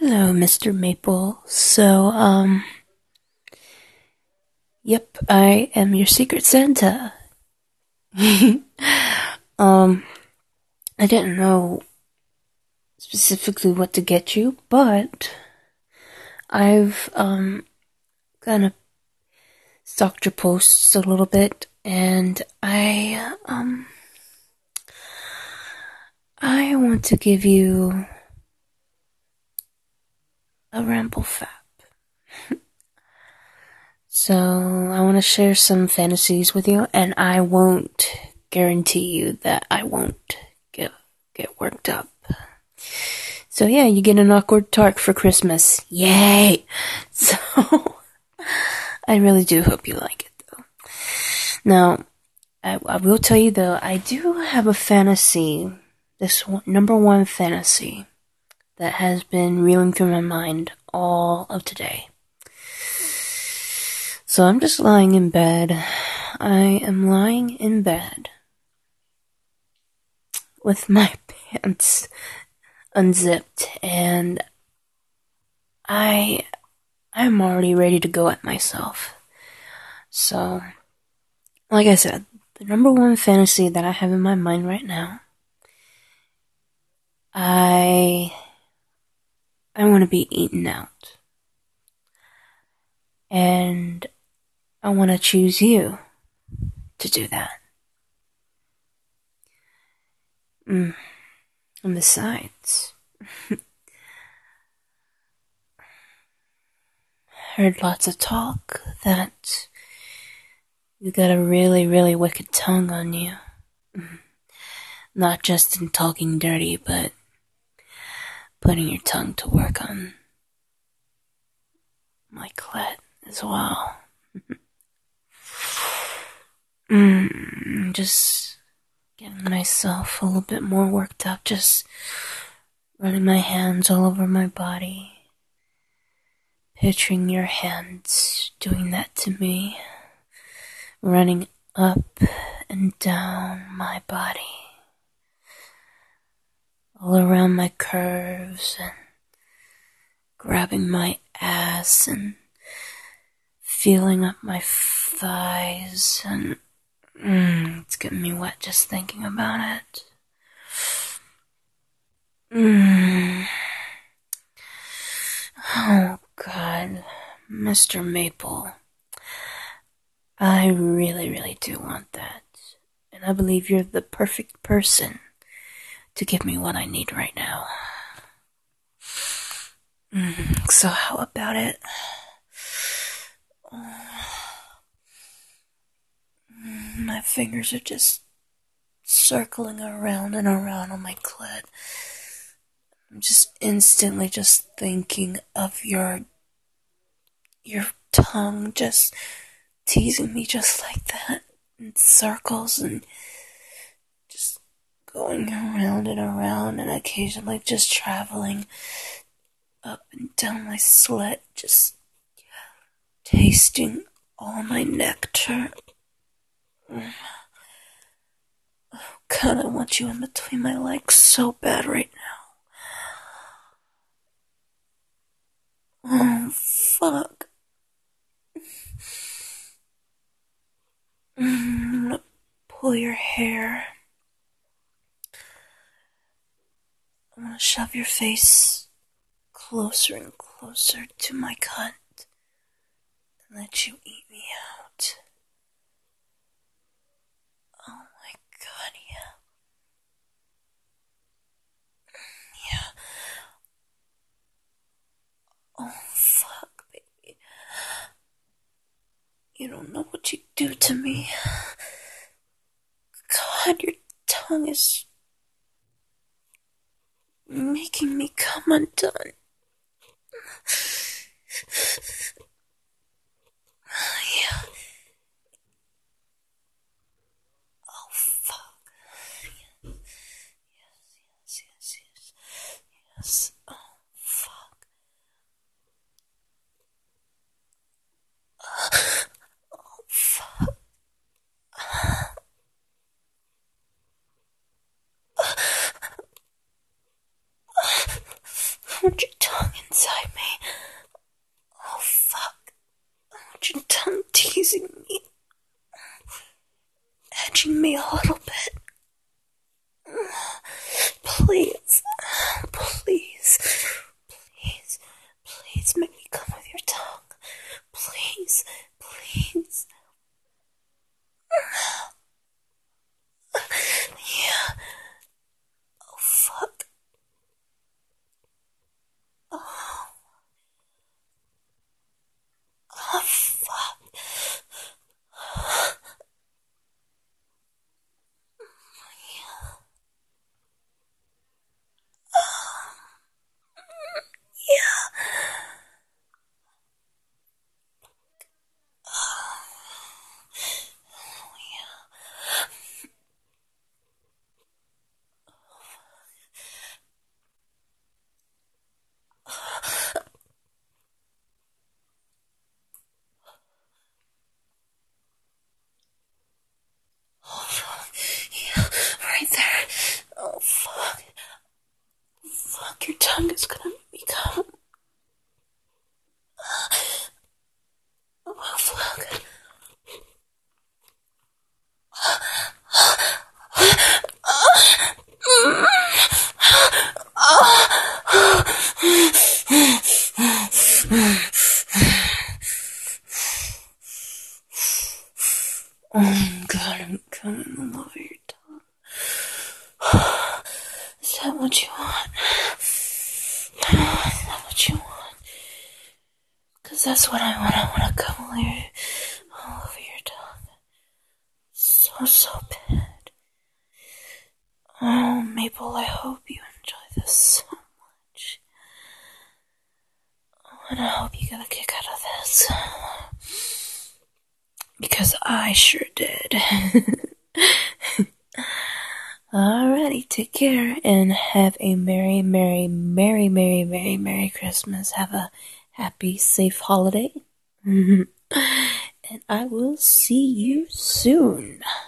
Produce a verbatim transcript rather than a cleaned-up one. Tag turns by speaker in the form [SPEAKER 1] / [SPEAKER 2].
[SPEAKER 1] Hello, Mister Maple. So, um, yep, I am your Secret Santa. um, I didn't know specifically what to get you, but I've, um, kind of stalked your posts a little bit, and I, um, I want to give you a ramble fap. So, I want to share some fantasies with you, and I won't guarantee you that I won't get, get worked up. So yeah, you get an awkward tart for Christmas. Yay! So, I really do hope you like it, though. Now, I, I will tell you, though, I do have a fantasy, this one, number one fantasy, that has been reeling through my mind all of today. So I'm just lying in bed. I am lying in bed with my pants unzipped, and I I'm already ready to go at myself. So, like I said, the number one fantasy that I have in my mind right now, I I want to be eaten out. And I want to choose you to do that. Mm. And besides, heard lots of talk that you got a really, really wicked tongue on you. Not just in talking dirty, but putting your tongue to work on my clit as well. mm, just getting myself a little bit more worked up, just running my hands all over my body. Picturing your hands doing that to me, running up and down my body, all around my curves, and grabbing my ass and feeling up my thighs, and mm, it's getting me wet just thinking about it. Mm. Oh God, Mister Maple, I really, really do want that, and I believe you're the perfect person to give me what I need right now. Mm, so how about it? My fingers are just circling around and around on my clit. I'm just instantly just thinking of your your tongue just teasing me just like that in circles and just going around and around, and occasionally just traveling up and down my slit, just tasting all my nectar. Oh God, I want you in between my legs so bad right now. Oh, fuck. I'm gonna pull your hair. I'm gonna shove your face closer and closer to my cunt and let you eat me out. Oh my God, yeah. Yeah. Oh, fuck, baby. You don't know what you do to me. God, your tongue is making me come undone. Yeah. Oh, fuck. Yes, yes, yes, yes. Yes. Oh, fuck. Oh, fuck. Put your tongue inside me. Oh, fuck. I want your tongue teasing me. Edging me a little bit. Please. Please. Please. Please make me come with your tongue. Please. Please. Yeah. Oh, fuck. Oh. Oh, fuck. Yeah. Yeah, right there. Oh, fuck. Fuck, your tongue is gonna make me come. Oh, fuck. Oh, God, I'm coming all over your tongue. Is that what you want? Is that what you want? Because that's what I want. I want to come all, your, all over your tongue. So, so bad. Oh, Maple, I hope you enjoy this so much. And I hope you get a kick out of this. Because I sure did. Alrighty, take care and have a merry, merry, merry, merry, merry, merry Christmas. Have a happy, safe holiday. And I will see you soon.